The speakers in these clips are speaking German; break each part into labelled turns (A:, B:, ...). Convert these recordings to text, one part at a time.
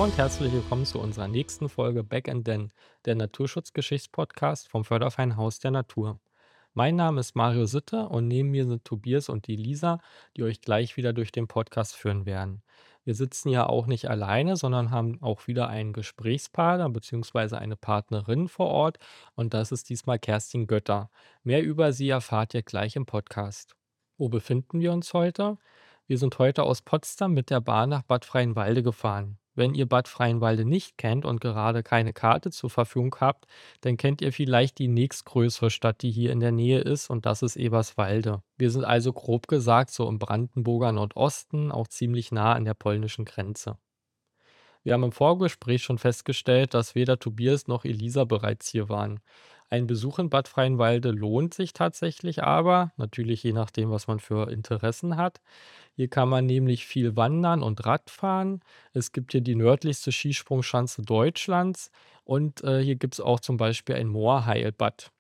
A: und herzlich willkommen zu unserer nächsten Folge Back and Den, der Naturschutzgeschichtspodcast vom Förderverein Haus der Natur. Mein Name ist Mario Sitte und neben mir sind Tobias und die Lisa, die euch gleich wieder durch den Podcast führen werden. Wir sitzen ja auch nicht alleine, sondern haben auch wieder einen Gesprächspartner bzw. eine Partnerin vor Ort und das ist diesmal Kerstin Götter. Mehr über sie erfahrt ihr gleich im Podcast. Wo befinden wir uns heute? Wir sind heute aus Potsdam mit der Bahn nach Bad Freienwalde gefahren. Wenn ihr Bad Freienwalde nicht kennt und gerade keine Karte zur Verfügung habt, dann kennt ihr vielleicht die nächstgrößere Stadt, die hier in der Nähe ist, und das ist Eberswalde. Wir sind also grob gesagt so im Brandenburger Nordosten, auch ziemlich nah an der polnischen Grenze. Wir haben im Vorgespräch schon festgestellt, dass weder Tobias noch Elisa bereits hier waren. Ein Besuch in Bad Freienwalde lohnt sich tatsächlich aber, natürlich je nachdem, was man für Interessen hat. Hier kann man nämlich viel wandern und Radfahren. Es gibt hier die nördlichste Skisprungschanze Deutschlands und hier gibt es auch zum Beispiel ein Moorheilbad.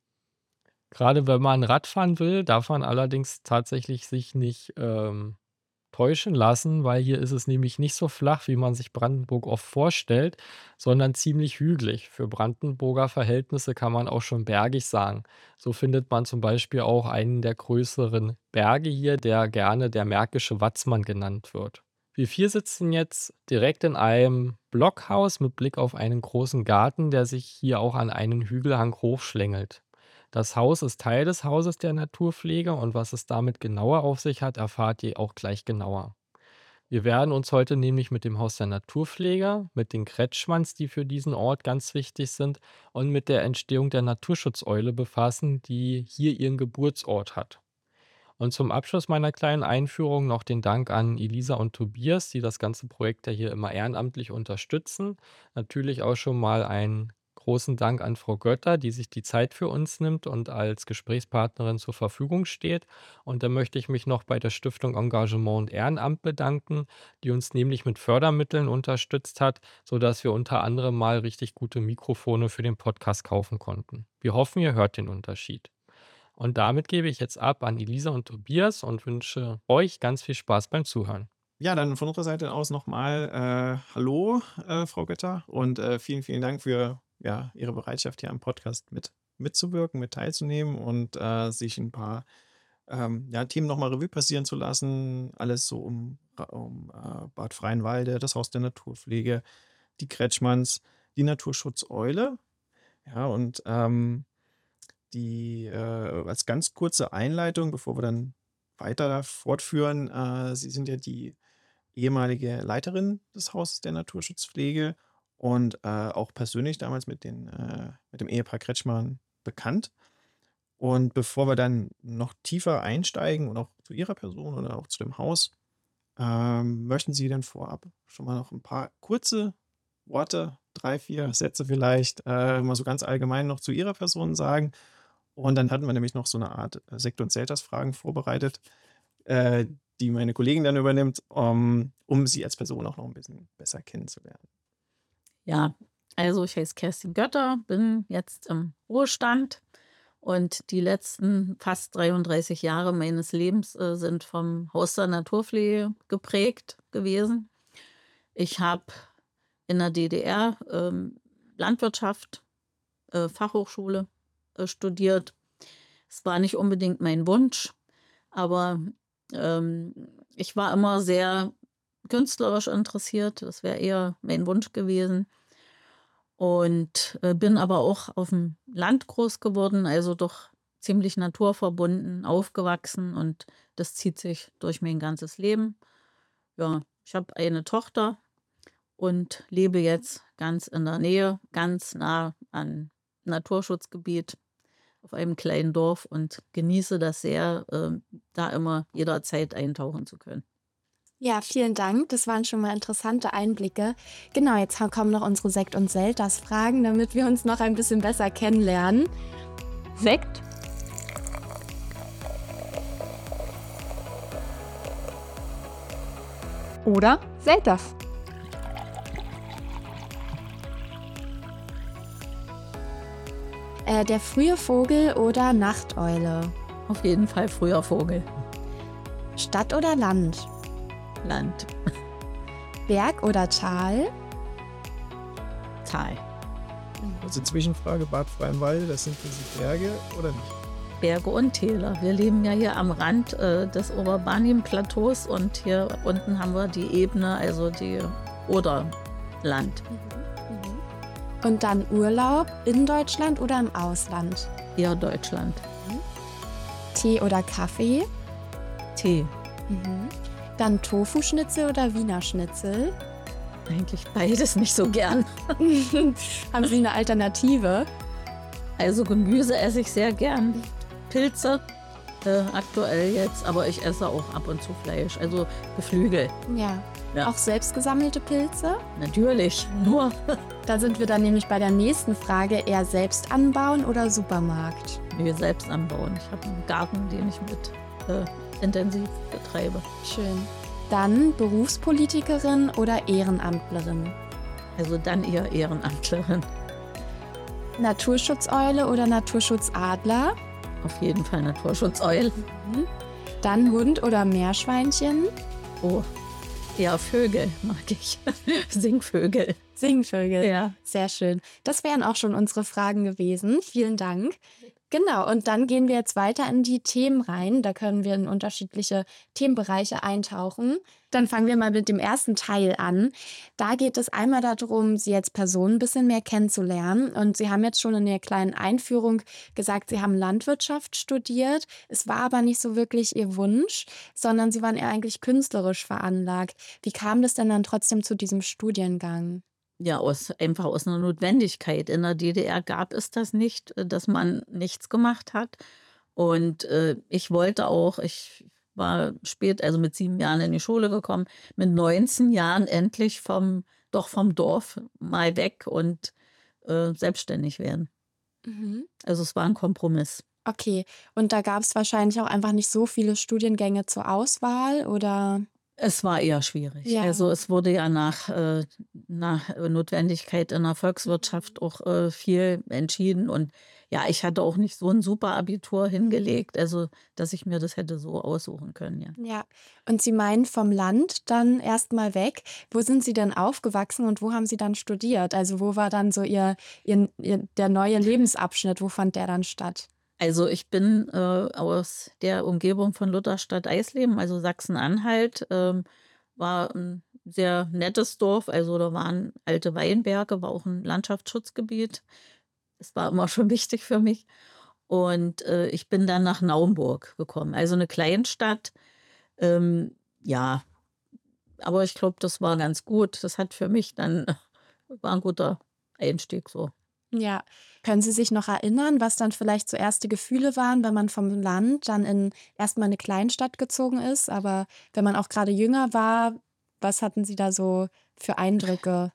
A: Gerade wenn man Radfahren will, darf man allerdings tatsächlich sich nicht täuschen lassen, weil hier ist es nämlich nicht so flach, wie man sich Brandenburg oft vorstellt, sondern ziemlich hügelig. Für Brandenburger Verhältnisse kann man auch schon bergig sagen. So findet man zum Beispiel auch einen der größeren Berge hier, der gerne der Märkische Watzmann genannt wird. Wir vier sitzen jetzt direkt in einem Blockhaus mit Blick auf einen großen Garten, der sich hier auch an einen Hügelhang hochschlängelt. Das Haus ist Teil des Hauses der Naturpflege und was es damit genauer auf sich hat, erfahrt ihr auch gleich genauer. Wir werden uns heute nämlich mit dem Haus der Naturpflege, mit den Kretschmanns, die für diesen Ort ganz wichtig sind, und mit der Entstehung der Naturschutzeule befassen, die hier ihren Geburtsort hat. Und zum Abschluss meiner kleinen Einführung noch den Dank an Elisa und Tobias, die das ganze Projekt ja hier immer ehrenamtlich unterstützen. Natürlich auch schon mal einen großen Dank an Frau Götter, die sich die Zeit für uns nimmt und als Gesprächspartnerin zur Verfügung steht. Und dann möchte ich mich noch bei der Stiftung Engagement und Ehrenamt bedanken, die uns nämlich mit Fördermitteln unterstützt hat, sodass wir unter anderem mal richtig gute Mikrofone für den Podcast kaufen konnten. Wir hoffen, ihr hört den Unterschied. Und damit gebe ich jetzt ab an Elisa und Tobias und wünsche euch ganz viel Spaß beim Zuhören.
B: Ja, dann von unserer Seite aus nochmal hallo, Frau Götter, und vielen, vielen Dank für Ihre Bereitschaft, hier am Podcast mitzuwirken, mit teilzunehmen und sich ein paar Themen nochmal Revue passieren zu lassen. Alles so um Bad Freienwalde, das Haus der Naturpflege, die Kretschmanns, die Naturschutzeule. Ja, und als ganz kurze Einleitung, bevor wir dann weiter fortführen, Sie sind ja die ehemalige Leiterin des Hauses der Naturschutzpflege und auch persönlich damals mit dem Ehepaar Kretschmann bekannt. Und bevor wir dann noch tiefer einsteigen und auch zu Ihrer Person oder auch zu dem Haus, möchten Sie dann vorab schon mal noch ein paar kurze Worte, 3, 4 Sätze vielleicht, mal so ganz allgemein noch zu Ihrer Person sagen. Und dann hatten wir nämlich noch so eine Art Sekt- und Zelters-Fragen vorbereitet, äh, die meine Kollegin dann übernimmt, um sie als Person auch noch ein bisschen besser kennenzulernen.
C: Ja, also ich heiße Kerstin Götter, bin jetzt im Ruhestand und die letzten fast 33 Jahre meines Lebens sind vom Haus der Naturpflege geprägt gewesen. Ich habe in der DDR Landwirtschaft, Fachhochschule studiert. Es war nicht unbedingt mein Wunsch, aber ich war immer sehr künstlerisch interessiert. Das wäre eher mein Wunsch gewesen. Und bin aber auch auf dem Land groß geworden, also doch ziemlich naturverbunden aufgewachsen und das zieht sich durch mein ganzes Leben. Ja, ich habe eine Tochter und lebe jetzt ganz in der Nähe, ganz nah an Naturschutzgebiet auf einem kleinen Dorf und genieße das sehr, da immer jederzeit eintauchen zu können.
D: Ja, vielen Dank. Das waren schon mal interessante Einblicke. Genau, jetzt kommen noch unsere Sekt- und Selters-Fragen, damit wir uns noch ein bisschen besser kennenlernen.
E: Sekt oder Selters?
D: Der frühe Vogel oder Nachteule?
C: Auf jeden Fall früher Vogel.
D: Stadt oder Land?
C: Land.
D: Berg oder Tal?
C: Tal.
B: Also Zwischenfrage, Bad Freienwalde, das sind für Sie Berge oder nicht?
C: Berge und Täler. Wir leben ja hier am Rand des Oberbarnim-Plateaus und hier unten haben wir die Ebene, also die Oderland.
D: Und dann Urlaub in Deutschland oder im Ausland?
C: Eher Deutschland.
D: Tee oder Kaffee?
C: Tee.
D: Dann Tofu-Schnitzel oder Wiener Schnitzel?
C: Eigentlich beides nicht so gern.
D: Haben Sie eine Alternative?
C: Also Gemüse esse ich sehr gern. Pilze aktuell jetzt, aber ich esse auch ab und zu Fleisch, also Geflügel.
D: Ja.
C: Ja.
D: Auch selbst gesammelte Pilze?
C: Natürlich, nur.
D: Da sind wir dann nämlich bei der nächsten Frage. Eher selbst anbauen oder Supermarkt?
C: Wir selbst anbauen. Ich habe einen Garten, den ich mit intensiv betreibe.
D: Schön. Dann Berufspolitikerin oder Ehrenamtlerin?
C: Also dann eher Ehrenamtlerin.
D: Naturschutzeule oder Naturschutzadler?
C: Auf jeden Fall Naturschutzeule.
D: Dann Hund oder Meerschweinchen?
C: Oh, eher Vögel mag ich. Singvögel.
D: Singvögel.
C: Ja.
D: Sehr schön. Das wären auch schon unsere Fragen gewesen. Vielen Dank. Genau, und dann gehen wir jetzt weiter in die Themen rein. Da können wir in unterschiedliche Themenbereiche eintauchen. Dann fangen wir mal mit dem ersten Teil an. Da geht es einmal darum, Sie als Person ein bisschen mehr kennenzulernen. Und Sie haben jetzt schon in der kleinen Einführung gesagt, Sie haben Landwirtschaft studiert. Es war aber nicht so wirklich Ihr Wunsch, sondern Sie waren eher eigentlich künstlerisch veranlagt. Wie kam das denn dann trotzdem zu diesem Studiengang?
C: Ja, einfach aus einer Notwendigkeit. In der DDR gab es das nicht, dass man nichts gemacht hat. Und ich wollte auch, ich war spät, also mit 7 Jahren in die Schule gekommen, mit 19 Jahren endlich vom Dorf mal weg und selbstständig werden. Also es war ein Kompromiss.
D: Okay, und da gab es wahrscheinlich auch einfach nicht so viele Studiengänge zur Auswahl, oder?
C: Es war eher schwierig.
D: Ja.
C: Also es wurde ja nach Notwendigkeit in der Volkswirtschaft auch viel entschieden. Und ja, ich hatte auch nicht so ein super Abitur hingelegt, also dass ich mir das hätte so aussuchen können, ja.
D: Ja, und Sie meinen vom Land dann erstmal weg. Wo sind Sie denn aufgewachsen und wo haben Sie dann studiert? Also wo war dann so der neue Lebensabschnitt? Wo fand der dann statt?
C: Also ich bin aus der Umgebung von Lutherstadt-Eisleben, also Sachsen-Anhalt, war ein sehr nettes Dorf. Also da waren alte Weinberge, war auch ein Landschaftsschutzgebiet. Das war immer schon wichtig für mich. Und ich bin dann nach Naumburg gekommen, also eine Kleinstadt. Ja, aber ich glaube, das war ganz gut. Das hat für mich dann, war ein guter Einstieg so.
D: Ja, können Sie sich noch erinnern, was dann vielleicht so erste Gefühle waren, wenn man vom Land dann in erstmal eine Kleinstadt gezogen ist? Aber wenn man auch gerade jünger war, was hatten Sie da so für Eindrücke?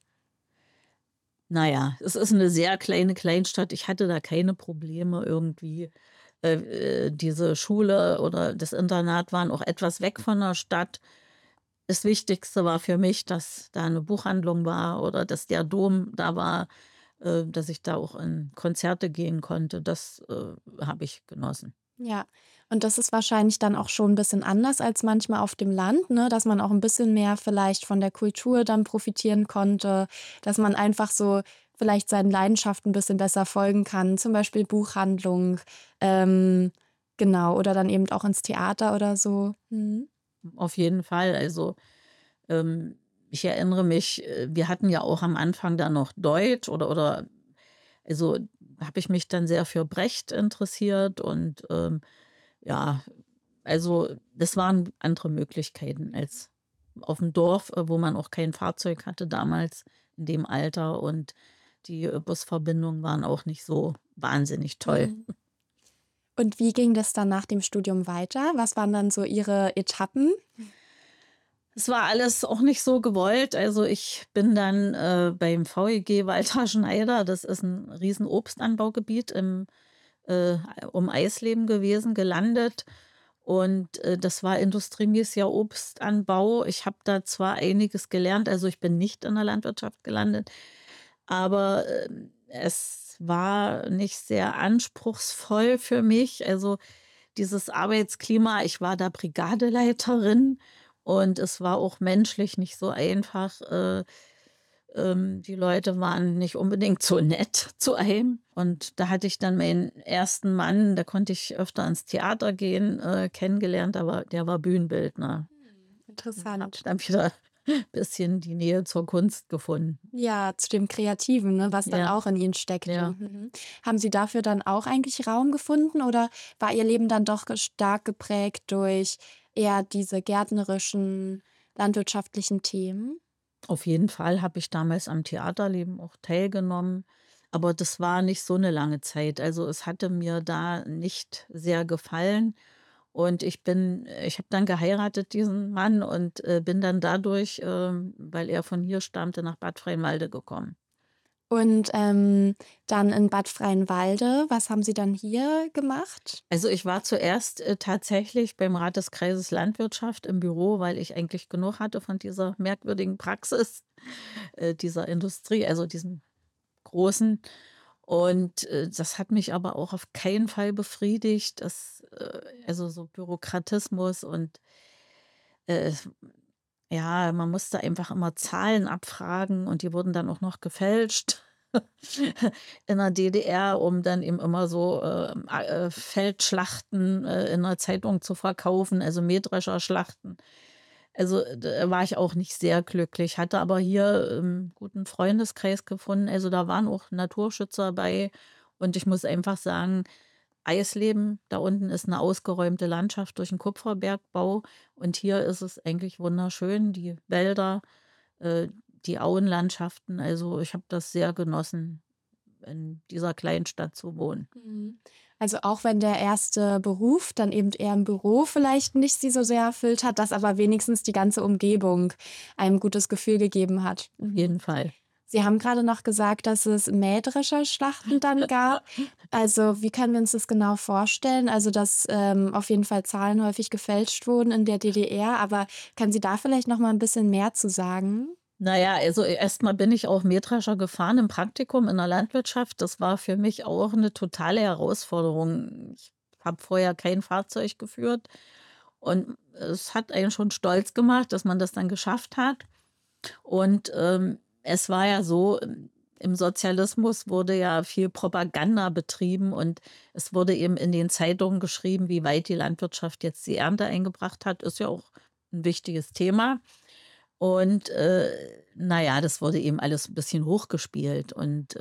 C: Naja, es ist eine sehr kleine Kleinstadt. Ich hatte da keine Probleme irgendwie. Diese Schule oder das Internat waren auch etwas weg von der Stadt. Das Wichtigste war für mich, dass da eine Buchhandlung war oder dass der Dom da war, dass ich da auch in Konzerte gehen konnte. Das habe ich genossen.
D: Ja, und das ist wahrscheinlich dann auch schon ein bisschen anders als manchmal auf dem Land, ne? Dass man auch ein bisschen mehr vielleicht von der Kultur dann profitieren konnte, dass man einfach so vielleicht seinen Leidenschaften ein bisschen besser folgen kann, zum Beispiel Buchhandlung, genau, oder dann eben auch ins Theater oder so.
C: Auf jeden Fall. Also ich erinnere mich, wir hatten ja auch am Anfang da noch Deutsch oder also habe ich mich dann sehr für Brecht interessiert und ja, also das waren andere Möglichkeiten als auf dem Dorf, wo man auch kein Fahrzeug hatte damals in dem Alter und die Busverbindungen waren auch nicht so wahnsinnig toll.
D: Und wie ging das dann nach dem Studium weiter? Was waren dann so Ihre Etappen?
C: Es war alles auch nicht so gewollt. Also ich bin dann beim VEG Walter Schneider, das ist ein riesen Obstanbaugebiet um Eisleben gewesen, gelandet. Und das war industriemäßiger Obstanbau. Ich habe da zwar einiges gelernt, also ich bin nicht in der Landwirtschaft gelandet, aber es war nicht sehr anspruchsvoll für mich. Also dieses Arbeitsklima, ich war da Brigadeleiterin und es war auch menschlich nicht so einfach. Die Leute waren nicht unbedingt so nett zu einem. Und da hatte ich dann meinen ersten Mann, da konnte ich öfter ins Theater gehen, kennengelernt, aber der war Bühnenbildner. Habe
D: Interessant.
C: dann wieder ein bisschen die Nähe zur Kunst gefunden.
D: Ja, zu dem Kreativen, ne, was dann
C: Ja,
D: auch in Ihnen steckte.
C: ja.
D: Haben Sie dafür dann auch eigentlich Raum gefunden oder war Ihr Leben dann doch stark geprägt durch eher diese gärtnerischen, landwirtschaftlichen Themen?
C: Auf jeden Fall habe ich damals am Theaterleben auch teilgenommen, aber das war nicht so eine lange Zeit. Also, es hatte mir da nicht sehr gefallen und ich habe dann geheiratet, diesen Mann, und, bin dann dadurch, weil er von hier stammte, nach Bad Freienwalde gekommen.
D: Und dann in Bad Freienwalde, was haben Sie dann hier gemacht?
C: Also, ich war zuerst, tatsächlich beim Rat des Kreises Landwirtschaft im Büro, weil ich eigentlich genug hatte von dieser merkwürdigen Praxis, dieser Industrie, also diesem Großen. Und, das hat mich aber auch auf keinen Fall befriedigt. Also so Bürokratismus und, äh, ja, man musste einfach immer Zahlen abfragen und die wurden dann auch noch gefälscht in der DDR, um dann eben immer so, Feldschlachten, in der Zeitung zu verkaufen, also Mähdrescherschlachten. Also, da war ich auch nicht sehr glücklich, hatte aber hier, 'n guten Freundeskreis gefunden. Also, da waren auch Naturschützer bei und ich muss einfach sagen, Eisleben, da unten ist eine ausgeräumte Landschaft durch 'n Kupferbergbau und hier ist es eigentlich wunderschön, die Wälder, äh, die Auenlandschaften. Also, ich habe das sehr genossen, in dieser kleinen Stadt zu wohnen.
D: Mhm. Also auch wenn der erste Beruf dann eben eher im Büro vielleicht nicht Sie so sehr erfüllt hat, dass aber wenigstens die ganze Umgebung einem gutes Gefühl gegeben hat.
C: Auf jeden Fall.
D: Sie haben gerade noch gesagt, dass es Mähdrescherschlachten dann gab. Also wie können wir uns das genau vorstellen? Also dass auf jeden Fall Zahlen häufig gefälscht wurden in der DDR, aber können Sie da vielleicht noch mal ein bisschen mehr zu sagen?
C: Na ja, also, erst mal bin ich auch Mähdrescher gefahren im Praktikum in der Landwirtschaft. Das war für mich auch eine totale Herausforderung. Ich habe vorher kein Fahrzeug geführt und es hat einen schon stolz gemacht, dass man das dann geschafft hat. Und, es war ja so, im Sozialismus wurde ja viel Propaganda betrieben und es wurde eben in den Zeitungen geschrieben, wie weit die Landwirtschaft jetzt die Ernte eingebracht hat. Ist ja auch ein wichtiges Thema. Und, na ja, das wurde eben alles ein bisschen hochgespielt und,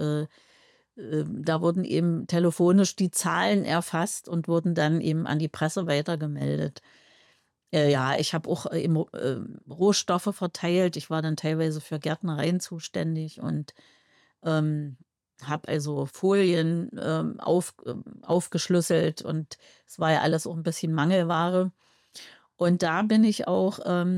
C: da wurden eben telefonisch die Zahlen erfasst und wurden dann eben an die Presse weitergemeldet. Ja, ich habe auch, Rohstoffe verteilt. Ich war dann teilweise für Gärtnereien zuständig und, ähm, habe also Folien, aufgeschlüsselt und es war ja alles auch ein bisschen Mangelware. Und da bin ich auch,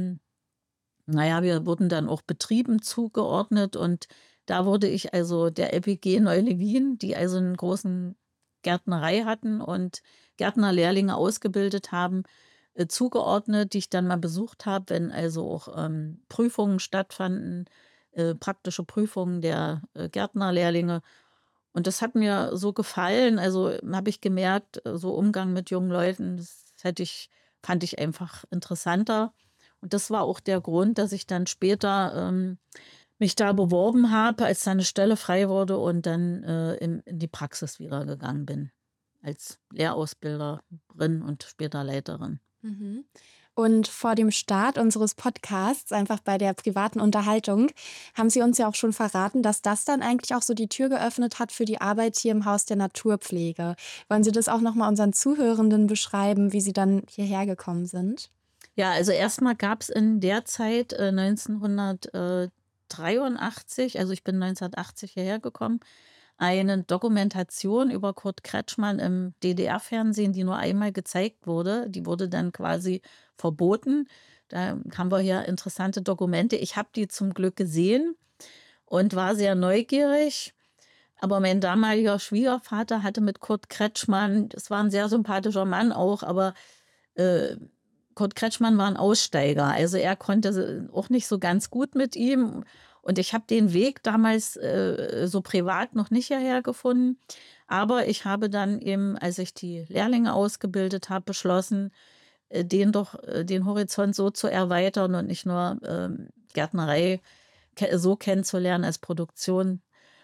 C: na ja, wir wurden dann auch Betrieben zugeordnet und da wurde ich also der LPG Neu-Lewin, die also einen großen Gärtnerei hatten und Gärtnerlehrlinge ausgebildet haben, zugeordnet, die ich dann mal besucht habe, wenn also auch, Prüfungen stattfanden, praktische Prüfungen der, Gärtnerlehrlinge. Und das hat mir so gefallen. Also, habe ich gemerkt, so Umgang mit jungen Leuten, das fand ich einfach interessanter. Und das war auch der Grund, dass ich dann später, mich da beworben habe, als da 'ne Stelle frei wurde und dann, in die Praxis wieder gegangen bin als Lehrausbilderin und später Leiterin.
D: Mhm. Und vor dem Start unseres Podcasts, einfach bei der privaten Unterhaltung, haben Sie uns ja auch schon verraten, dass das dann eigentlich auch so die Tür geöffnet hat für die Arbeit hier im Haus der Naturpflege. Wollen Sie das auch noch mal unseren Zuhörenden beschreiben, wie Sie dann hierher gekommen sind?
C: Ja, also erstmal gab es in der Zeit, 1983, also ich bin 1980 hierher gekommen, eine Dokumentation über Kurt Kretschmann im DDR-Fernsehen, die nur einmal gezeigt wurde. Die wurde dann quasi verboten. Da haben wir hier interessante Dokumente. Ich habe die zum Glück gesehen und war sehr neugierig. Aber mein damaliger Schwiegervater hatte mit Kurt Kretschmann, das war ein sehr sympathischer Mann auch, aber äh, Kurt Kretschmann war ein Aussteiger. Also er konnte auch nicht so ganz gut mit ihm. Und ich habe den Weg damals so privat noch nicht hierher gefunden. Aber ich habe dann eben, als ich die Lehrlinge ausgebildet habe, beschlossen, den Horizont so zu erweitern und nicht nur Gärtnerei so kennenzulernen als Produktion,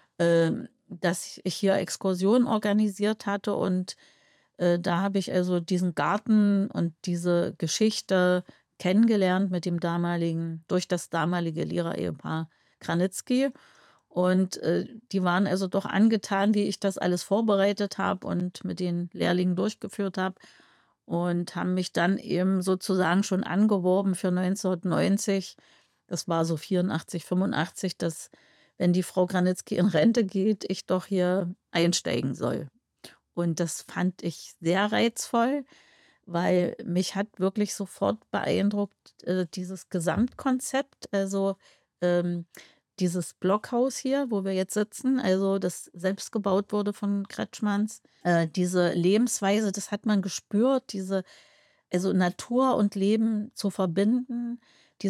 C: dass ich hier Exkursionen organisiert hatte und da habe ich also diesen Garten und diese Geschichte kennengelernt durch das damalige Lehrer-Ehepaar Kranitzky. Und die waren also doch angetan, wie ich das alles vorbereitet habe und mit den Lehrlingen durchgeführt habe und haben mich dann eben sozusagen schon angeworben für 1990. Das war so 84, 85, dass, wenn die Frau Kranitzky in Rente geht, ich doch hier einsteigen soll. Und das fand ich sehr reizvoll, weil mich hat wirklich sofort beeindruckt, dieses Gesamtkonzept, also ähm, dieses Blockhaus hier, wo wir jetzt sitzen, also das selbst gebaut wurde von Kretschmanns, diese Lebensweise, das hat man gespürt, also Natur und Leben zu verbinden,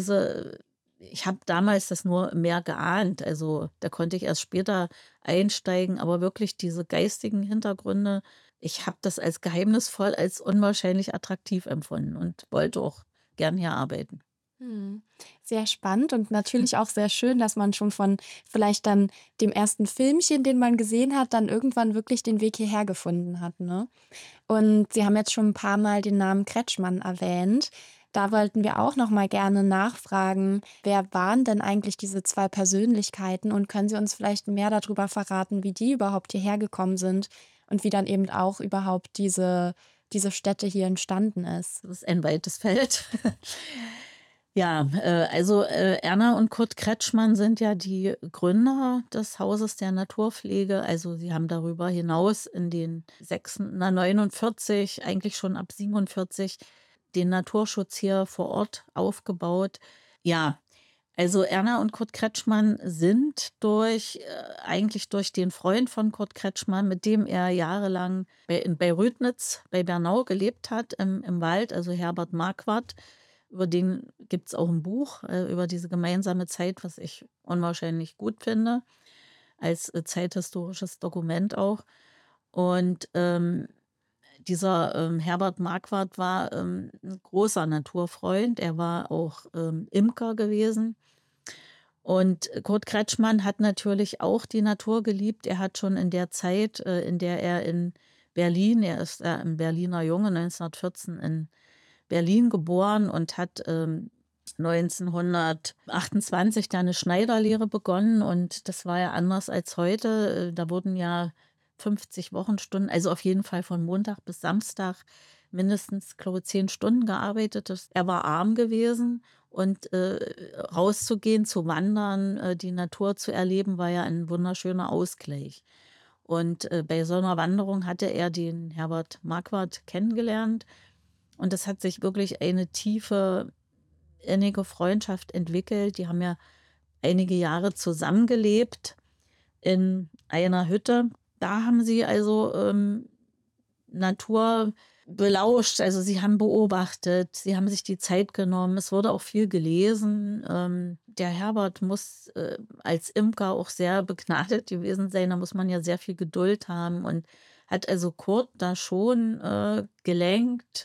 C: ich habe damals das nur mehr geahnt, also da konnte ich erst später einsteigen, aber wirklich diese geistigen Hintergründe, ich habe das als geheimnisvoll, als unwahrscheinlich attraktiv empfunden und wollte auch gern hier arbeiten.
D: Hm. Sehr spannend und natürlich auch sehr schön, dass man schon von vielleicht dann dem ersten Filmchen, den man gesehen hat, dann irgendwann wirklich den Weg hierher gefunden hat, ne? Und Sie haben jetzt schon ein paar Mal den Namen Kretschmann erwähnt. Da wollten wir auch noch mal gerne nachfragen, wer waren denn eigentlich diese 2 Persönlichkeiten und können Sie uns vielleicht mehr darüber verraten, wie die überhaupt hierher gekommen sind und wie dann eben auch überhaupt diese Stätte hier entstanden ist?
C: Das ist ein weites Feld. Ja, also Erna und Kurt Kretschmann sind ja die Gründer des Hauses der Naturpflege. Also sie haben darüber hinaus in den 49, eigentlich schon ab 47, den Naturschutz hier vor Ort aufgebaut. Ja, also Erna und Kurt Kretschmann sind eigentlich durch den Freund von Kurt Kretschmann, mit dem er jahrelang bei Rödnitz, bei Bernau gelebt hat, im Wald, also Herbert Marquardt. Über den gibt es auch ein Buch, über diese gemeinsame Zeit, was ich unwahrscheinlich gut finde, als zeithistorisches Dokument auch. Und dieser Herbert Marquardt war ein großer Naturfreund. Er war auch Imker gewesen. Und Kurt Kretschmann hat natürlich auch die Natur geliebt. Er hat schon in der Zeit, in der er in Berlin, er ist ja ein Berliner Junge, 1914 in Berlin geboren und hat 1928 da eine Schneiderlehre begonnen. Und das war ja anders als heute. Da wurden ja 50 Wochenstunden, also auf jeden Fall von Montag bis Samstag mindestens, glaube ich, 10 Stunden gearbeitet. Er war arm gewesen und rauszugehen, zu wandern, die Natur zu erleben, war ja ein wunderschöner Ausgleich. Und bei so einer Wanderung hatte er den Herbert Marquardt kennengelernt. Und es hat sich wirklich eine tiefe, innige Freundschaft entwickelt. Die haben ja einige Jahre zusammengelebt in einer Hütte. Da haben sie also Natur belauscht, also sie haben beobachtet, sie haben sich die Zeit genommen. Es wurde auch viel gelesen. Der Herbert muss als Imker auch sehr begnadet gewesen sein. Da muss man ja sehr viel Geduld haben und hat also Kurt da schon gelenkt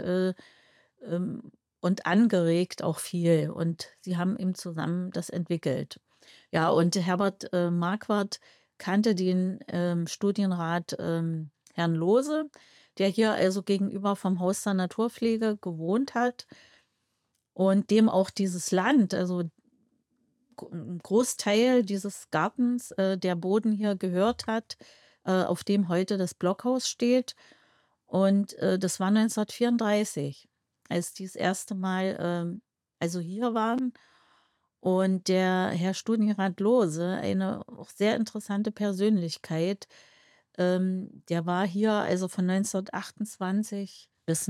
C: und angeregt auch viel. Und sie haben eben zusammen das entwickelt. Ja, und Herbert Marquardt kannte den Studienrat Herrn Lohse, der hier also gegenüber vom Haus der Naturpflege gewohnt hat und dem auch dieses Land, also ein Großteil dieses Gartens, der Boden hier gehört hat, auf dem heute das Blockhaus steht. Und das war 1934, als die das erste Mal also hier waren. Und der Herr Studienrat Lohse, eine auch sehr interessante Persönlichkeit, der war hier also von 1928 bis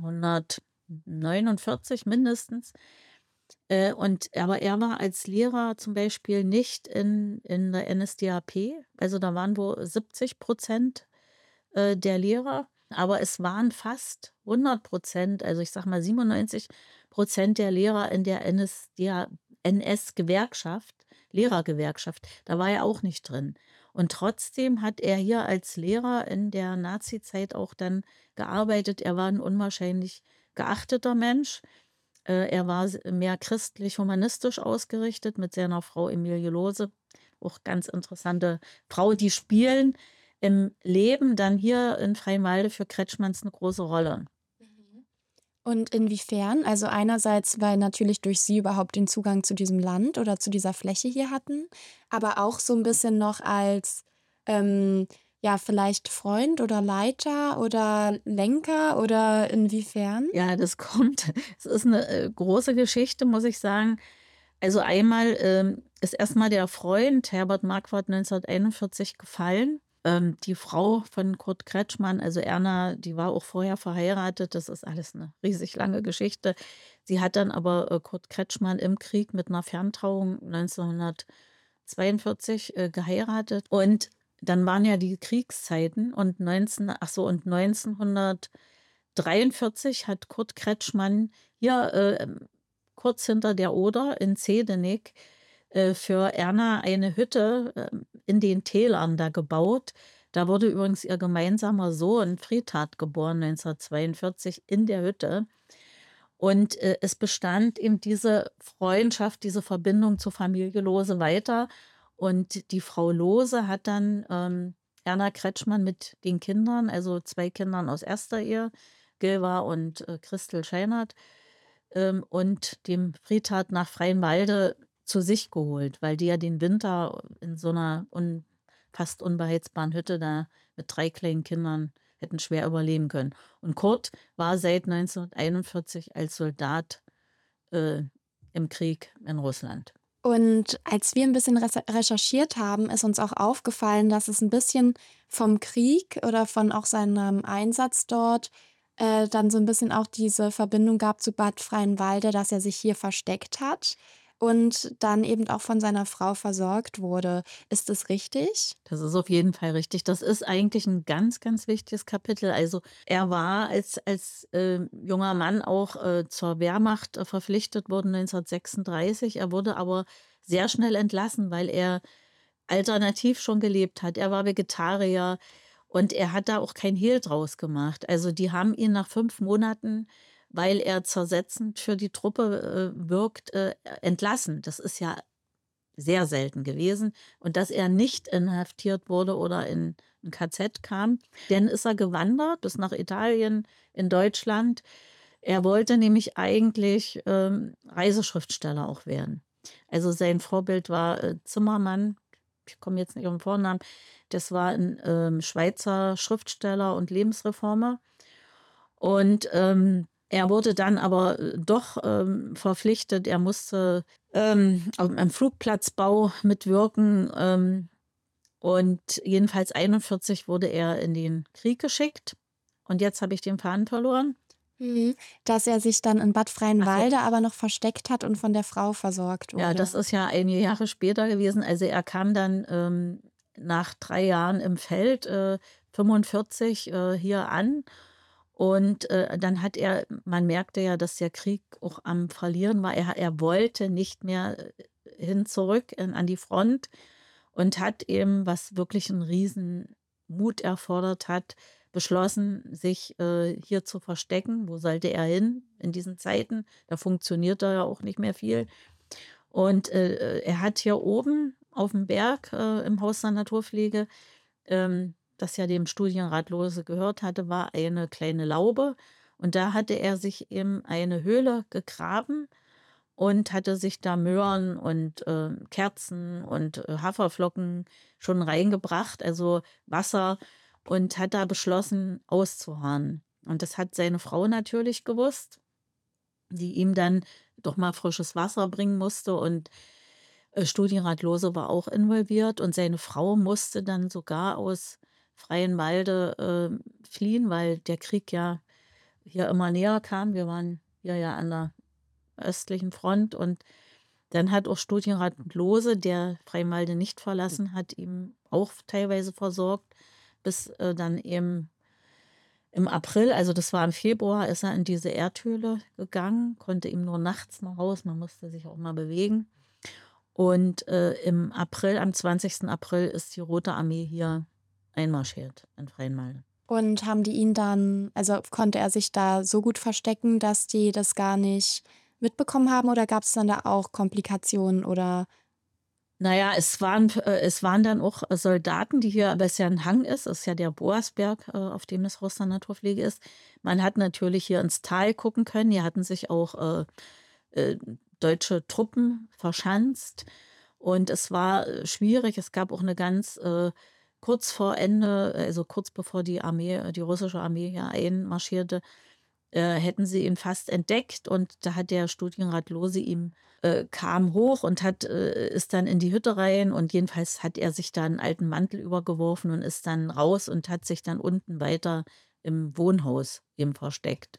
C: 1949 mindestens. Aber er war als Lehrer zum Beispiel nicht in der NSDAP, also da waren wohl 70% der Lehrer, aber es waren fast 100%, also ich sag mal 97% der Lehrer in der NS-Gewerkschaft, Lehrergewerkschaft, da war er auch nicht drin. Und trotzdem hat er hier als Lehrer in der Nazi-Zeit auch dann gearbeitet. Er war ein unwahrscheinlich geachteter Mensch. Er war mehr christlich-humanistisch ausgerichtet mit seiner Frau Emilie Lohse. Auch ganz interessante Frau. Die spielen im Leben dann hier in Freienwalde für Kretschmanns eine große Rolle.
D: Und inwiefern? Also einerseits, weil natürlich durch sie überhaupt den Zugang zu diesem Land oder zu dieser Fläche hier hatten, aber auch so ein bisschen noch als, ja, vielleicht Freund oder Leiter oder Lenker oder inwiefern?
C: Ja, das kommt. Es ist eine große Geschichte, muss ich sagen. Also einmal ist erstmal der Freund Herbert Marquardt 1941 gefallen. Die Frau von Kurt Kretschmann, also Erna, die war auch vorher verheiratet. Das ist alles eine riesig lange Geschichte. Sie hat dann aber Kurt Kretschmann im Krieg mit einer Ferntrauung 1942 geheiratet. Und dann waren ja die Kriegszeiten und 1943 hat Kurt Kretschmann hier kurz hinter der Oder in Zedenik für Erna eine Hütte in den Tälern da gebaut. Da wurde übrigens ihr gemeinsamer Sohn Friedhard geboren 1942 in der Hütte. Und es bestand eben diese Freundschaft, diese Verbindung zur Familie Lohse weiter. Und die Frau Lohse hat dann Erna Kretschmann mit den Kindern, also 2 Kindern aus erster Ehe, Gilva und Christel Scheinert, und dem Friedhard nach Freienwalde zu sich geholt, weil die ja den Winter in so einer fast unbeheizbaren Hütte da mit 3 kleinen Kindern hätten schwer überleben können. Und Kurt war seit 1941 als Soldat im Krieg in Russland.
D: Und als wir ein bisschen recherchiert haben, ist uns auch aufgefallen, dass es ein bisschen vom Krieg oder von auch seinem Einsatz dort dann so ein bisschen auch diese Verbindung gab zu Bad Freienwalde, dass er sich hier versteckt hat und dann eben auch von seiner Frau versorgt wurde. Ist das richtig?
C: Das ist auf jeden Fall richtig. Das ist eigentlich ein ganz, ganz wichtiges Kapitel. Also er war als junger Mann auch zur Wehrmacht verpflichtet worden 1936. Er wurde aber sehr schnell entlassen, weil er alternativ schon gelebt hat. Er war Vegetarier und er hat da auch kein Hehl draus gemacht. Also die haben ihn nach 5 Monaten, weil er zersetzend für die Truppe wirkt, entlassen. Das ist ja sehr selten gewesen. Und dass er nicht inhaftiert wurde oder in ein KZ kam, dann ist er gewandert bis nach Italien, in Deutschland. Er wollte nämlich eigentlich Reiseschriftsteller auch werden. Also sein Vorbild war Zimmermann, ich komme jetzt nicht auf den Vornamen, das war ein Schweizer Schriftsteller und Lebensreformer. Und er wurde dann aber doch verpflichtet, er musste am Flugplatzbau mitwirken. Und jedenfalls 1941 wurde er in den Krieg geschickt. Und jetzt habe ich den Faden verloren.
D: Dass er sich dann in Bad
C: Ach so.
D: Freienwalde aber noch versteckt hat und von der Frau versorgt
C: Ja,
D: wurde.
C: das ist ja einige Jahre später gewesen. Also er kam dann nach 3 Jahren im Feld 45 hier an. Und dann hat man merkte ja, dass der Krieg auch am Verlieren war. Er wollte nicht mehr zurück an die Front und hat eben, was wirklich einen riesen Mut erfordert hat, beschlossen, sich hier zu verstecken. Wo sollte er hin in diesen Zeiten? Da funktionierte ja auch nicht mehr viel. Und er hat hier oben auf dem Berg im Haus der Naturpflege, das ja dem Studienrat Lohse gehört hatte, war eine kleine Laube. Und da hatte er sich eben eine Höhle gegraben und hatte sich da Möhren und Kerzen und Haferflocken schon reingebracht, also Wasser, und hat da beschlossen, auszuharren. Und das hat seine Frau natürlich gewusst, die ihm dann doch mal frisches Wasser bringen musste. Und Studienrat Lohse war auch involviert. Und seine Frau musste dann sogar aus Freienwalde fliehen, weil der Krieg ja hier immer näher kam. Wir waren hier ja an der östlichen Front. Und dann hat auch Studienrat Lohse, der Freienwalde nicht verlassen hat, ihm auch teilweise versorgt, bis dann eben im April, also das war im Februar, ist er in diese Erdhöhle gegangen, konnte ihm nur nachts mal raus, man musste sich auch mal bewegen. Und im April, am 20. April ist die Rote Armee hier einmarschiert in Freienwalde.
D: Und haben die ihn dann, also konnte er sich da so gut verstecken, dass die das gar nicht mitbekommen haben oder gab es dann da auch Komplikationen oder?
C: Naja, es waren dann auch Soldaten, die hier, weil es ja ein Hang ist, es ist ja der Boasberg, auf dem das Haus der Naturpflege ist. Man hat natürlich hier ins Tal gucken können. Hier hatten sich auch äh, deutsche Truppen verschanzt. Und es war schwierig. Es gab auch eine kurz vor Ende, also kurz bevor die russische Armee hier einmarschierte, hätten sie ihn fast entdeckt. Und da hat der Studienrat Lohse kam hoch und ist dann in die Hütte rein. Und jedenfalls hat er sich da einen alten Mantel übergeworfen und ist dann raus und hat sich dann unten weiter im Wohnhaus eben versteckt,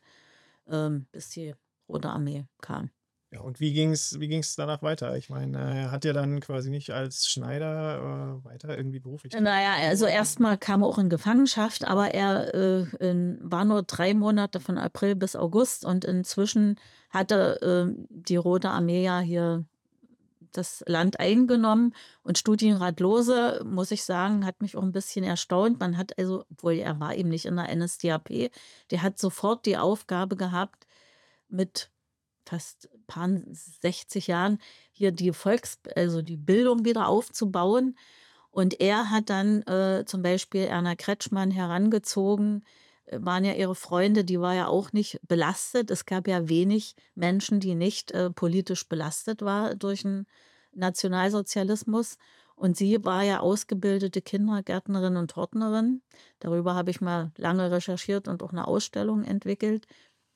C: bis die Rote Armee kam.
B: Ja, und wie ging's danach weiter? Ich meine, er hat ja dann quasi nicht als Schneider, weiter irgendwie beruflich
C: Naja, also erstmal kam er auch in Gefangenschaft, aber er war nur 3 Monate von April bis August und inzwischen hatte die Rote Armee ja hier das Land eingenommen und Studienrat Lohse, muss ich sagen, hat mich auch ein bisschen erstaunt. Man hat also, obwohl er war eben nicht in der NSDAP, der hat sofort die Aufgabe gehabt, mit fast paar 60 Jahren hier also die Bildung wieder aufzubauen. Und er hat dann zum Beispiel Erna Kretschmann herangezogen, waren ja ihre Freunde, die war ja auch nicht belastet. Es gab ja wenig Menschen, die nicht politisch belastet war durch den Nationalsozialismus. Und sie war ja ausgebildete Kindergärtnerin und Hortnerin. Darüber habe ich mal lange recherchiert und auch eine Ausstellung entwickelt.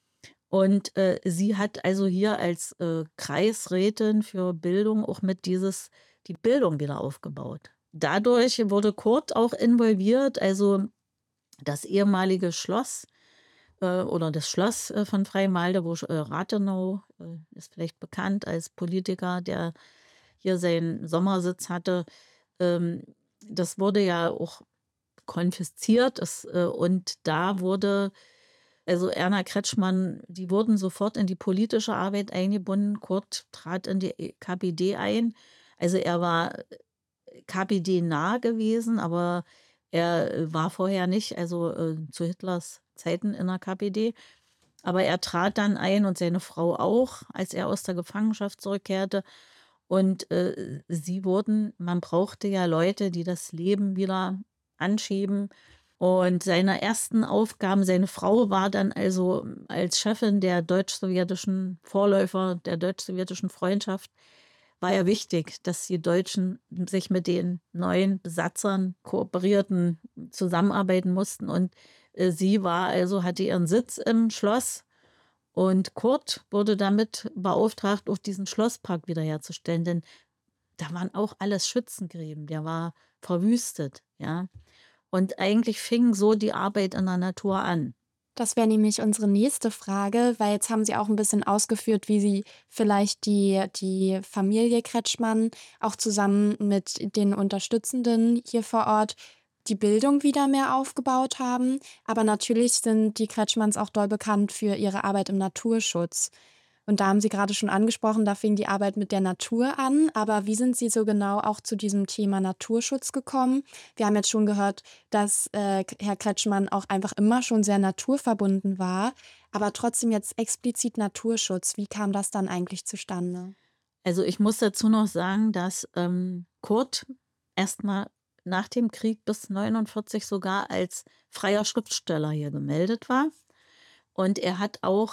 C: Und sie hat also hier als Kreisrätin für Bildung auch die Bildung wieder aufgebaut. Dadurch wurde Kurt auch involviert, also das ehemalige Schloss oder das Schloss von Freimalde, wo Rathenau ist vielleicht bekannt als Politiker, der hier seinen Sommersitz hatte. Das wurde ja auch konfisziert und da wurde, also Erna Kretschmann, die wurden sofort in die politische Arbeit eingebunden. Kurt trat in die KPD ein. Also er war KPD nah gewesen, aber er war vorher nicht, also zu Hitlers Zeiten in der KPD. Aber er trat dann ein und seine Frau auch, als er aus der Gefangenschaft zurückkehrte. Und man brauchte ja Leute, die das Leben wieder anschieben. Und seine ersten Aufgaben, seine Frau war dann also als Chefin der deutsch-sowjetischen Vorläufer der deutsch-sowjetischen Freundschaft, war ja wichtig, dass die Deutschen sich mit den neuen Besatzern kooperierten, zusammenarbeiten mussten. Und hatte ihren Sitz im Schloss. Und Kurt wurde damit beauftragt, auch diesen Schlosspark wiederherzustellen. Denn da waren auch alles Schützengräben, der war verwüstet, ja. Und eigentlich fing so die Arbeit in der Natur an.
D: Das wäre nämlich unsere nächste Frage, weil jetzt haben Sie auch ein bisschen ausgeführt, wie Sie vielleicht die Familie Kretschmann auch zusammen mit den Unterstützenden hier vor Ort die Bildung wieder mehr aufgebaut haben. Aber natürlich sind die Kretschmanns auch doll bekannt für ihre Arbeit im Naturschutz. Und da haben Sie gerade schon angesprochen, da fing die Arbeit mit der Natur an. Aber wie sind Sie so genau auch zu diesem Thema Naturschutz gekommen? Wir haben jetzt schon gehört, dass Herr Kretschmann auch einfach immer schon sehr naturverbunden war. Aber trotzdem jetzt explizit Naturschutz. Wie kam das dann eigentlich zustande?
C: Also ich muss dazu noch sagen, dass Kurt erstmal nach dem Krieg bis 1949 sogar als freier Schriftsteller hier gemeldet war. Und er hat auch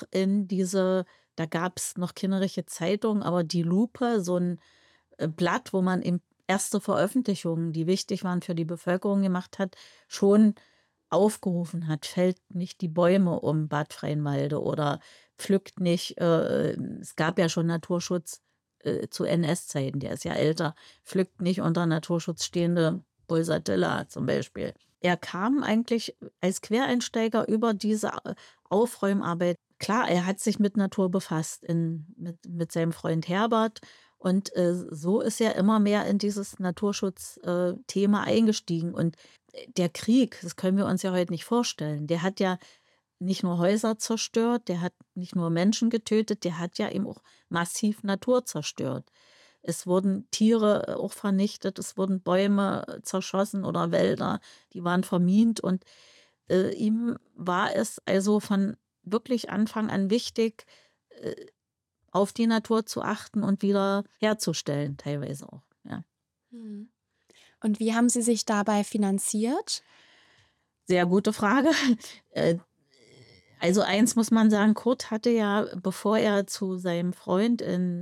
C: da gab es noch kinderliche Zeitungen, aber die Lupe, so ein Blatt, wo man eben erste Veröffentlichungen, die wichtig waren für die Bevölkerung gemacht hat, schon aufgerufen hat, fällt nicht die Bäume um Bad Freienwalde oder pflückt nicht, es gab ja schon Naturschutz zu NS-Zeiten, der ist ja älter, pflückt nicht unter Naturschutz stehende Pulsatilla zum Beispiel. Er kam eigentlich als Quereinsteiger über diese Aufräumarbeit. Klar, er hat sich mit Natur befasst, mit seinem Freund Herbert. Und so ist er immer mehr in dieses Naturschutz-Thema eingestiegen. Und der Krieg, das können wir uns ja heute nicht vorstellen, der hat ja nicht nur Häuser zerstört, der hat nicht nur Menschen getötet, der hat ja eben auch massiv Natur zerstört. Es wurden Tiere auch vernichtet, es wurden Bäume zerschossen oder Wälder, die waren vermint. Und ihm war es also von wirklich Anfang an wichtig, auf die Natur zu achten und wieder herzustellen, teilweise auch. Ja.
D: Mhm. Und wie haben Sie sich dabei finanziert?
C: Sehr gute Frage. Äh, Also eins muss man sagen, Kurt hatte ja, bevor er zu seinem Freund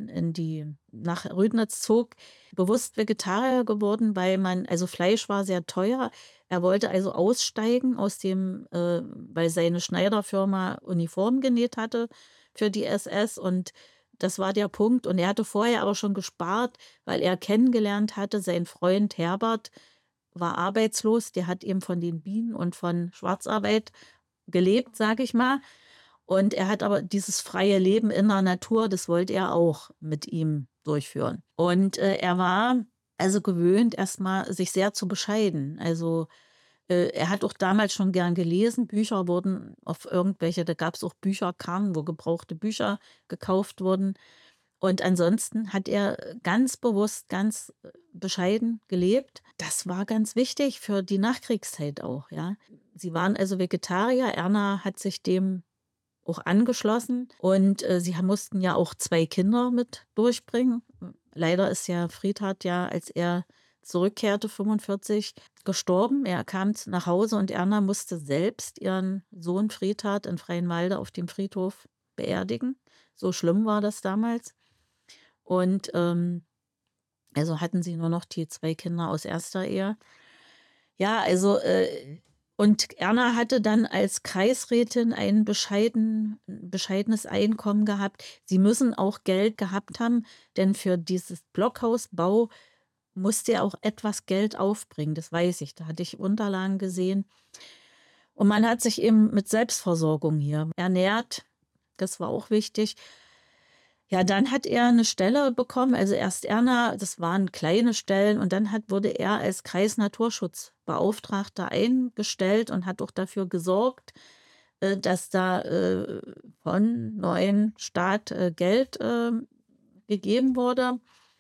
C: nach Rödnitz zog, bewusst Vegetarier geworden, also Fleisch war sehr teuer. Er wollte also aussteigen weil seine Schneiderfirma Uniformen genäht hatte für die SS und das war der Punkt. Und er hatte vorher aber schon gespart, weil er kennengelernt hatte, sein Freund Herbert war arbeitslos, der hat eben von den Bienen und von Schwarzarbeit gelebt, sage ich mal. Und er hat aber dieses freie Leben in der Natur, das wollte er auch mit ihm durchführen. Und er war also gewöhnt, erstmal sich sehr zu bescheiden. Also er hat auch damals schon gern gelesen. Bücher wurden da gab es auch Bücherkarren, wo gebrauchte Bücher gekauft wurden. Und ansonsten hat er ganz bewusst, ganz bescheiden gelebt. Das war ganz wichtig für die Nachkriegszeit auch, ja. Sie waren also Vegetarier. Erna hat sich dem auch angeschlossen und sie mussten ja auch 2 Kinder mit durchbringen. Leider ist ja Friedhard ja, als er zurückkehrte, 45, gestorben. Er kam nach Hause und Erna musste selbst ihren Sohn Friedhard in Freienwalde auf dem Friedhof beerdigen. So schlimm war das damals. Und also hatten sie nur noch die 2 Kinder aus erster Ehe. Ja, also und Erna hatte dann als Kreisrätin ein bescheidenes Einkommen gehabt. Sie müssen auch Geld gehabt haben, denn für dieses Blockhausbau musste er auch etwas Geld aufbringen. Das weiß ich. Da hatte ich Unterlagen gesehen. Und man hat sich eben mit Selbstversorgung hier ernährt. Das war auch wichtig. Ja, dann hat er eine Stelle bekommen, also erst Erna, das waren kleine Stellen und dann wurde er als Kreisnaturschutzbeauftragter eingestellt und hat auch dafür gesorgt, dass da von neuen Staat Geld gegeben wurde.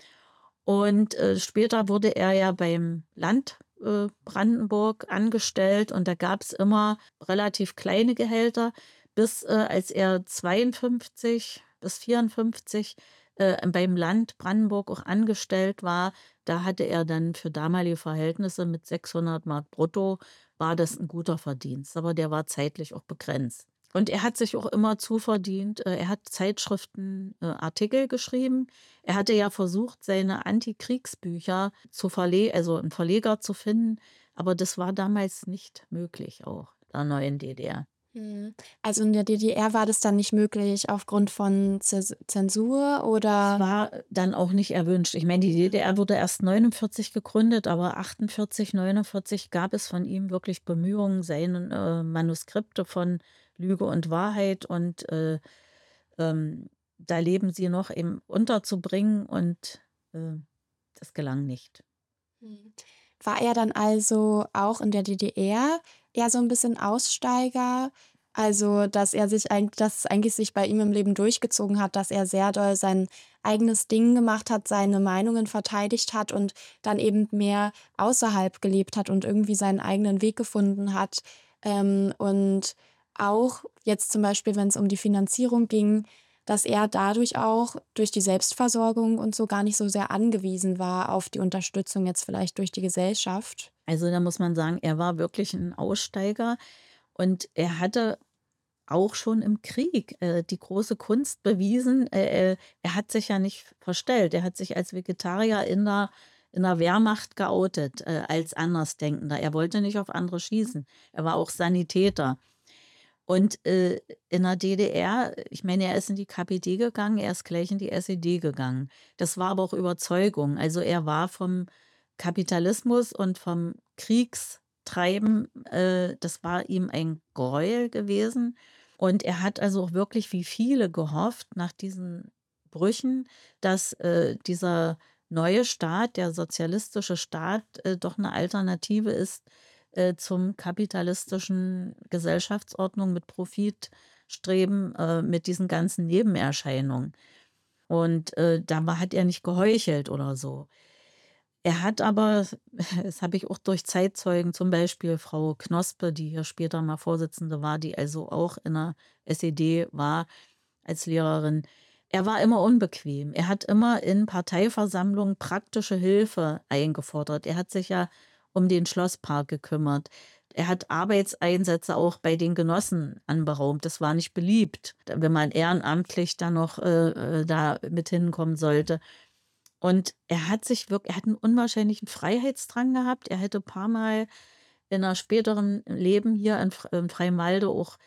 C: Und später wurde er ja beim Land Brandenburg angestellt und da gab es immer relativ kleine Gehälter, bis als er 52 bis 54 beim Land Brandenburg auch angestellt war. Da hatte er dann für damalige Verhältnisse mit 600 Mark brutto, war das ein guter Verdienst, aber der war zeitlich auch begrenzt. Und er hat sich auch immer zuverdient. Er hat Zeitschriften, Artikel geschrieben. Er hatte ja versucht, seine Antikriegsbücher also einen Verleger zu finden, aber das war damals nicht möglich, auch der neuen DDR.
D: Also in der DDR war das dann nicht möglich aufgrund von Zensur
C: Es
D: oder?
C: war dann auch nicht erwünscht. Ich meine, die DDR wurde erst 49 gegründet, aber 48, 49 gab es von ihm wirklich Bemühungen, seine Manuskripte von Lüge und Wahrheit und da leben sie noch eben unterzubringen und das gelang nicht.
D: War er dann also auch in der DDR eher so ein bisschen Aussteiger? Also, dass es eigentlich sich bei ihm im Leben durchgezogen hat, dass er sehr doll sein eigenes Ding gemacht hat, seine Meinungen verteidigt hat und dann eben mehr außerhalb gelebt hat und irgendwie seinen eigenen Weg gefunden hat. Und auch jetzt zum Beispiel, wenn es um die Finanzierung ging, dass er dadurch auch durch die Selbstversorgung und so gar nicht so sehr angewiesen war auf die Unterstützung jetzt vielleicht durch die Gesellschaft.
C: Also da muss man sagen, er war wirklich ein Aussteiger und er hatte auch schon im Krieg die große Kunst bewiesen. Er hat sich ja nicht verstellt. Er hat sich als Vegetarier in der Wehrmacht geoutet, als Andersdenkender. Er wollte nicht auf andere schießen. Er war auch Sanitäter. Und in der DDR, ich meine, er ist in die KPD gegangen, er ist gleich in die SED gegangen. Das war aber auch Überzeugung. Also er war vom Kapitalismus und vom Kriegstreiben, das war ihm ein Gräuel gewesen. Und er hat also auch wirklich wie viele gehofft nach diesen Brüchen, dass dieser neue Staat, der sozialistische Staat, doch eine Alternative ist zum kapitalistischen Gesellschaftsordnung mit Profitstreben, mit diesen ganzen Nebenerscheinungen. Und da hat er nicht geheuchelt oder so. Er hat aber, das habe ich auch durch Zeitzeugen, zum Beispiel Frau Knospe, die hier später mal Vorsitzende war, die also auch in der SED war als Lehrerin, er war immer unbequem. Er hat immer in Parteiversammlungen praktische Hilfe eingefordert. Er hat sich ja um den Schlosspark gekümmert. Er hat Arbeitseinsätze auch bei den Genossen anberaumt. Das war nicht beliebt, wenn man ehrenamtlich dann noch da mit hinkommen sollte. Und er hat einen unwahrscheinlichen Freiheitsdrang gehabt. Er hätte ein paar Mal in einer späteren Leben hier in Freienwalde auch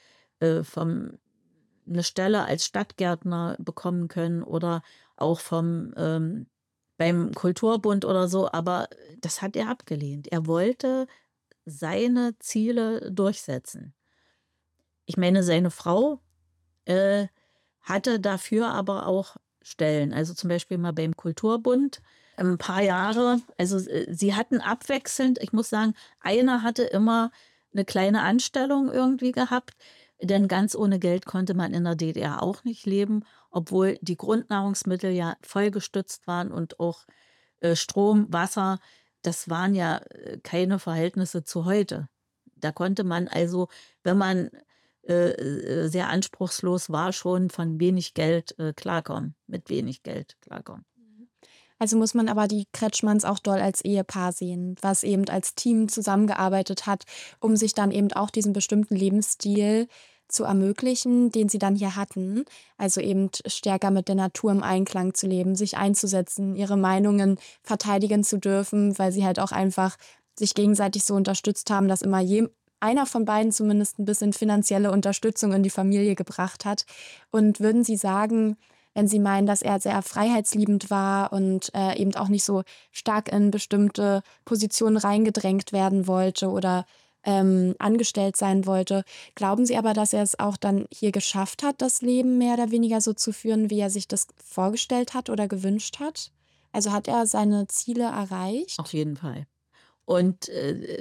C: eine Stelle als Stadtgärtner bekommen können oder auch beim Kulturbund oder so, aber das hat er abgelehnt. Er wollte seine Ziele durchsetzen. Ich meine, seine Frau hatte dafür aber auch Stellen, also zum Beispiel mal beim Kulturbund ein paar Jahre, also sie hatten abwechselnd, ich muss sagen, einer hatte immer eine kleine Anstellung irgendwie gehabt, denn ganz ohne Geld konnte man in der DDR auch nicht leben, obwohl die Grundnahrungsmittel ja voll gestützt waren und auch Strom, Wasser, das waren ja keine Verhältnisse zu heute. Da konnte man also, wenn man sehr anspruchslos war, schon von wenig Geld klarkommen, mit wenig Geld klarkommen.
D: Also muss man aber die Kretschmanns auch doll als Ehepaar sehen, was eben als Team zusammengearbeitet hat, um sich dann eben auch diesen bestimmten Lebensstil zu ermöglichen, den sie dann hier hatten. Also eben stärker mit der Natur im Einklang zu leben, sich einzusetzen, ihre Meinungen verteidigen zu dürfen, weil sie halt auch einfach sich gegenseitig so unterstützt haben, dass immer einer von beiden zumindest ein bisschen finanzielle Unterstützung in die Familie gebracht hat. Und würden Sie sagen, wenn Sie meinen, dass er sehr freiheitsliebend war und eben auch nicht so stark in bestimmte Positionen reingedrängt werden wollte oder angestellt sein wollte, glauben Sie aber, dass er es auch dann hier geschafft hat, das Leben mehr oder weniger so zu führen, wie er sich das vorgestellt hat oder gewünscht hat? Also hat er seine Ziele erreicht?
C: Auf jeden Fall. Und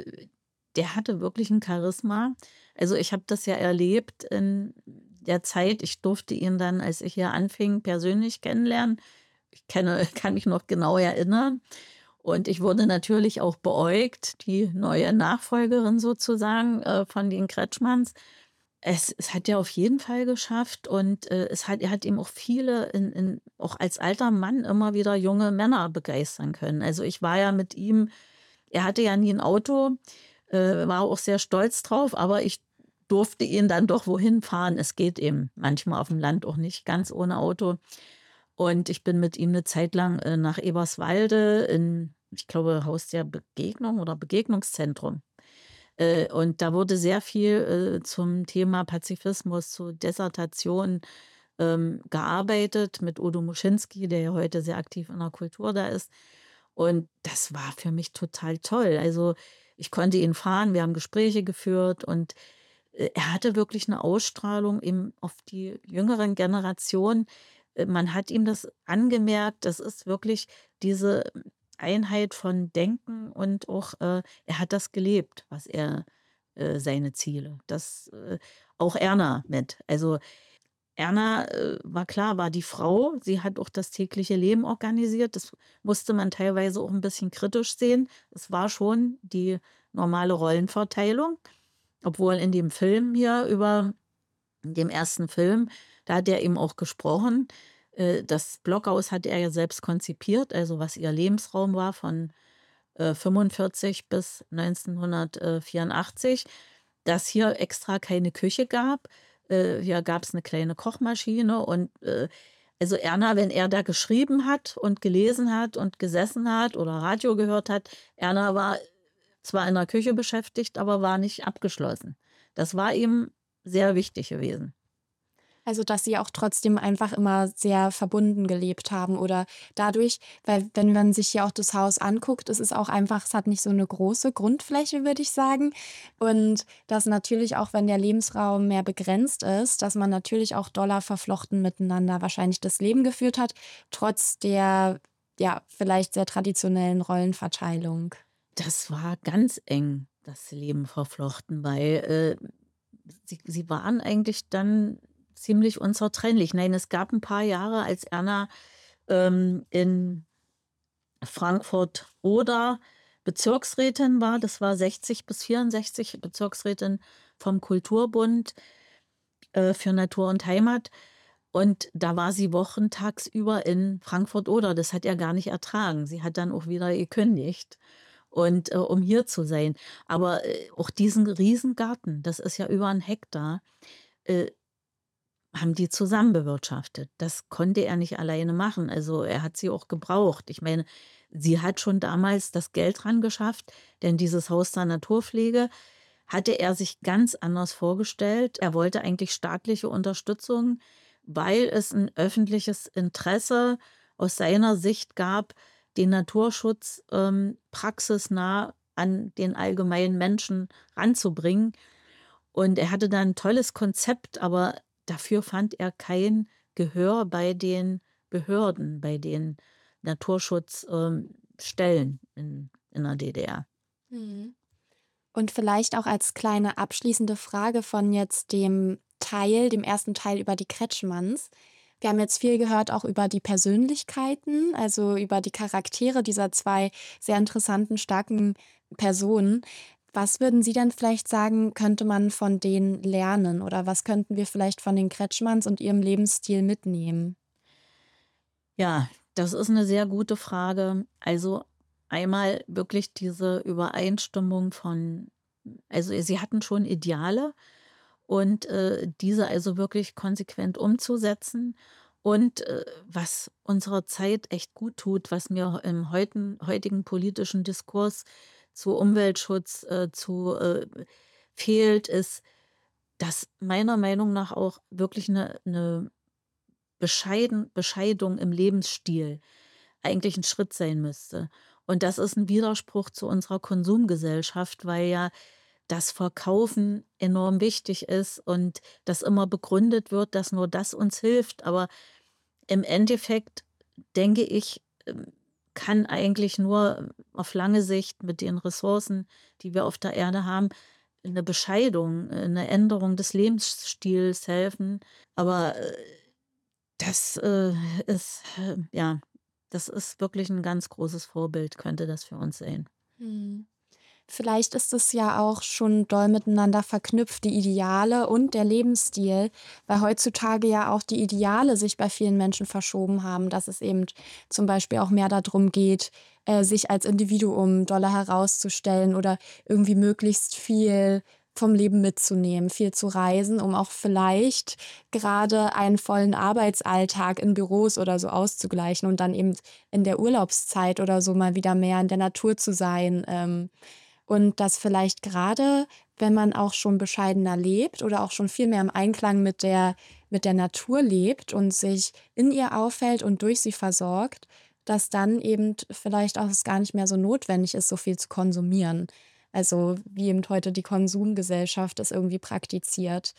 C: der hatte wirklich ein Charisma. Also ich habe das ja erlebt in der Zeit. Ich durfte ihn dann, als ich hier anfing, persönlich kennenlernen. Kann mich noch genau erinnern. Und ich wurde natürlich auch beäugt, die neue Nachfolgerin sozusagen von den Kretschmanns. Es hat er auf jeden Fall geschafft und er hat eben auch viele, auch als alter Mann, immer wieder junge Männer begeistern können. Also ich war ja mit ihm, er hatte ja nie ein Auto, war auch sehr stolz drauf, aber ich durfte ihn dann doch wohin fahren. Es geht eben manchmal auf dem Land auch nicht ganz ohne Auto. Und ich bin mit ihm eine Zeit lang nach Eberswalde in, ich glaube, Haus der Begegnung oder Begegnungszentrum. Und da wurde sehr viel zum Thema Pazifismus, zu Dissertation gearbeitet mit Udo Muschinski, der ja heute sehr aktiv in der Kultur da ist. Und das war für mich total toll. Also ich konnte ihn fahren, wir haben Gespräche geführt und er hatte wirklich eine Ausstrahlung eben auf die jüngeren Generationen. Man hat ihm das angemerkt, das ist wirklich diese Einheit von Denken und auch er hat das gelebt, seine Ziele. Das auch Erna mit. Also Erna war die Frau, sie hat auch das tägliche Leben organisiert. Das musste man teilweise auch ein bisschen kritisch sehen. Es war schon die normale Rollenverteilung. Obwohl in dem Film hier in dem ersten Film, da hat er eben auch gesprochen. Das Blockhaus hat er ja selbst konzipiert, also was ihr Lebensraum war von 45 bis 1984, dass hier extra keine Küche gab. Hier gab es eine kleine Kochmaschine und also Erna, wenn er da geschrieben hat und gelesen hat und gesessen hat oder Radio gehört hat, Erna war zwar in der Küche beschäftigt, aber war nicht abgeschlossen. Das war ihm sehr wichtig gewesen.
D: Also, dass sie auch trotzdem einfach immer sehr verbunden gelebt haben oder dadurch, weil wenn man sich hier auch das Haus anguckt, es ist auch einfach, es hat nicht so eine große Grundfläche, würde ich sagen. Und dass natürlich auch, wenn der Lebensraum mehr begrenzt ist, dass man natürlich auch doller verflochten miteinander wahrscheinlich das Leben geführt hat, trotz der, ja, vielleicht sehr traditionellen Rollenverteilung.
C: Das war ganz eng, das Leben verflochten, weil sie waren eigentlich dann ziemlich unzertrennlich. Nein, es gab ein paar Jahre, als Erna in Frankfurt oder Bezirksrätin war, das war 60 bis 64, Bezirksrätin vom Kulturbund für Natur und Heimat. Und da war sie wochentagsüber in Frankfurt-Oder. Das hat er gar nicht ertragen. Sie hat dann auch wieder gekündigt und um hier zu sein. Aber auch diesen Riesengarten, das ist ja über 1 Hektar, äh, haben die zusammen bewirtschaftet. Das konnte er nicht alleine machen. Also er hat sie auch gebraucht. Ich meine, sie hat schon damals das Geld ran geschafft, denn dieses Haus der Naturpflege hatte er sich ganz anders vorgestellt. Er wollte eigentlich staatliche Unterstützung, weil es ein öffentliches Interesse aus seiner Sicht gab, den Naturschutz praxisnah an den allgemeinen Menschen ranzubringen. Und er hatte da ein tolles Konzept, aber dafür fand er kein Gehör bei den Behörden, bei den Naturschutzstellen in der DDR.
D: Mhm. Und vielleicht auch als kleine abschließende Frage von jetzt dem ersten Teil über die Kretschmanns. Wir haben jetzt viel gehört auch über die Persönlichkeiten, also über die Charaktere dieser 2 sehr interessanten, starken Personen. Was würden Sie denn vielleicht sagen, könnte man von denen lernen oder was könnten wir vielleicht von den Kretschmanns und ihrem Lebensstil mitnehmen?
C: Ja, das ist eine sehr gute Frage. Also einmal wirklich diese Übereinstimmung also sie hatten schon Ideale und diese also wirklich konsequent umzusetzen. Und was unserer Zeit echt gut tut, was mir im heutigen politischen Diskurs zu Umweltschutz fehlt, ist, dass meiner Meinung nach auch wirklich eine Bescheidung im Lebensstil eigentlich ein Schritt sein müsste. Und das ist ein Widerspruch zu unserer Konsumgesellschaft, weil ja das Verkaufen enorm wichtig ist und das immer begründet wird, dass nur das uns hilft. Aber im Endeffekt denke ich, kann eigentlich nur auf lange Sicht mit den Ressourcen, die wir auf der Erde haben, eine Bescheidung, eine Änderung des Lebensstils helfen. Aber das ist, ja, das ist wirklich ein ganz großes Vorbild, könnte das für uns sein.
D: Mhm. Vielleicht ist es ja auch schon doll miteinander verknüpft, die Ideale und der Lebensstil, weil heutzutage ja auch die Ideale sich bei vielen Menschen verschoben haben, dass es eben zum Beispiel auch mehr darum geht, sich als Individuum doller herauszustellen oder irgendwie möglichst viel vom Leben mitzunehmen, viel zu reisen, um auch vielleicht gerade einen vollen Arbeitsalltag in Büros oder so auszugleichen und dann eben in der Urlaubszeit oder so mal wieder mehr in der Natur zu sein. Und dass vielleicht gerade, wenn man auch schon bescheidener lebt oder auch schon viel mehr im Einklang mit der Natur lebt und sich in ihr aufhält und durch sie versorgt, dass dann eben vielleicht auch es gar nicht mehr so notwendig ist, so viel zu konsumieren. Also wie eben heute die Konsumgesellschaft es irgendwie praktiziert.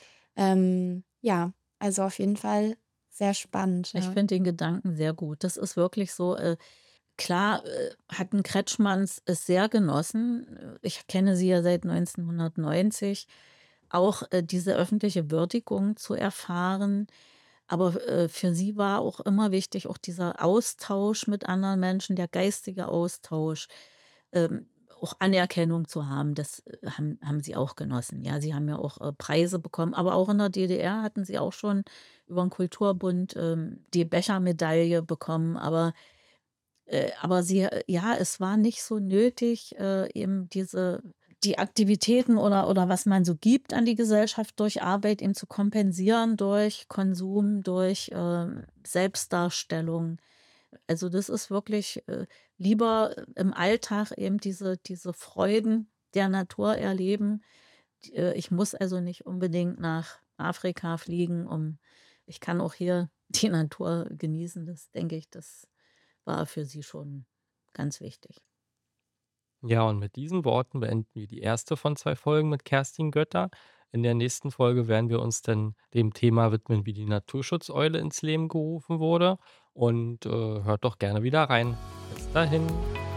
D: Ja, also auf jeden Fall sehr spannend.
C: Ich
D: Ja.
C: finde den Gedanken sehr gut. Das ist wirklich so, klar, hatten Kretschmanns es sehr genossen. Ich kenne sie ja seit 1990, auch diese öffentliche Würdigung zu erfahren. Aber für sie war auch immer wichtig, auch dieser Austausch mit anderen Menschen, der geistige Austausch, auch Anerkennung zu haben. Das haben sie auch genossen. Ja, sie haben ja auch Preise bekommen. Aber auch in der DDR hatten sie auch schon über den Kulturbund die Bechermedaille bekommen. Aber ja, es war nicht so nötig, eben die Aktivitäten oder was man so gibt an die Gesellschaft durch Arbeit eben zu kompensieren durch Konsum, durch Selbstdarstellung. Also das ist wirklich lieber im Alltag eben diese Freuden der Natur erleben. Ich muss also nicht unbedingt nach Afrika fliegen, ich kann auch hier die Natur genießen. Das denke ich, das war für sie schon ganz wichtig.
A: Ja, und mit diesen Worten beenden wir die erste von 2 Folgen mit Kerstin Götter. In der nächsten Folge werden wir uns dann dem Thema widmen, wie die Naturschutzeule ins Leben gerufen wurde. Und hört doch gerne wieder rein. Bis dahin.